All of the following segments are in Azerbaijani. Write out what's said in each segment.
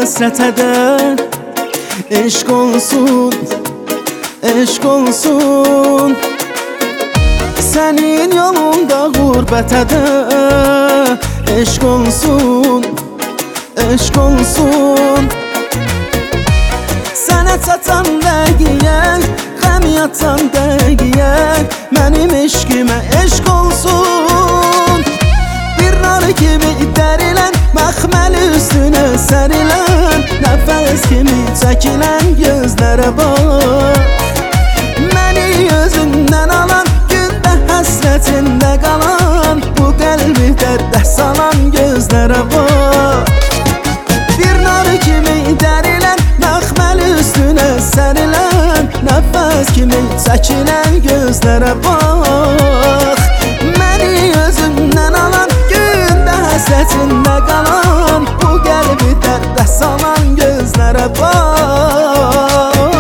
həsrət edər. Eşq olsun, eşq olsun, sənin yolunda qürbətədə. Eşq olsun, eşq olsun, sənə çatan dəqiyə, qəm yatan dəqiyə, mənim eşqimə eşq olsun. Bir nar kimi dərilən, məxməli üstünə sərilən, nəfəs kimi çəkilən gözlərə bax. Məni özündən alan, gündə həsrətində qalan, bu qəlbi dərdə salan gözlərə bax. Bir nar kimi dərilən, məxməli üstünə sərilən, nəfəs kimi çəkilən gözlərə bax. Məni özündən alan, gündə həsrətində qalan, bu qəlbi dərdə salan gözlərə bax.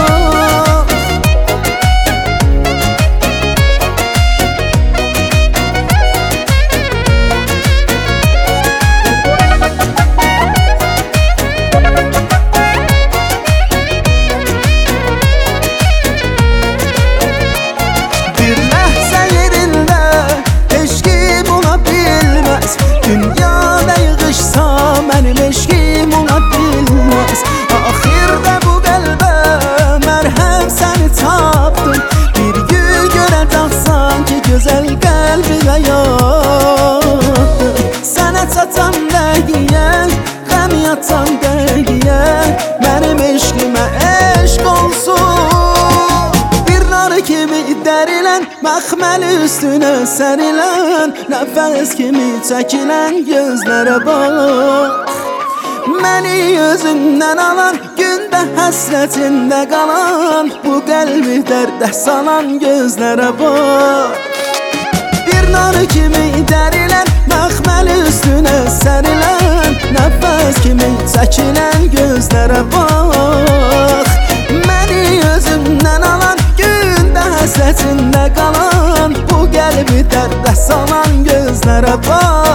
Dünyada yığışsa mənim eşqim ola bilməz. Axirdə bu qəlbə mərhəm səni tapdım. Bir gün görəcəksən ki, gözəl qəlbimə yatdım. Sənə çatan dəqiyə, qəm yatan dəqiyə, mənim eşqimə eşq olsun. Bir nar kimi dərilən, məxməli üstünə sərilən, nəfəs kimi çəkilən gözlərə bax. Məni özündən alan, gündə həsrətində qalan, bu qəlbi dərdə salan gözlərə bax. Bir nar kimi dərilən, məxməli üstünə sərilən, nəfəs kimi çəkilən gözlərə bax. Məni özündən alan, gündə həsrətində qalan, bu qəlbi dərdə salan gözlərə bax.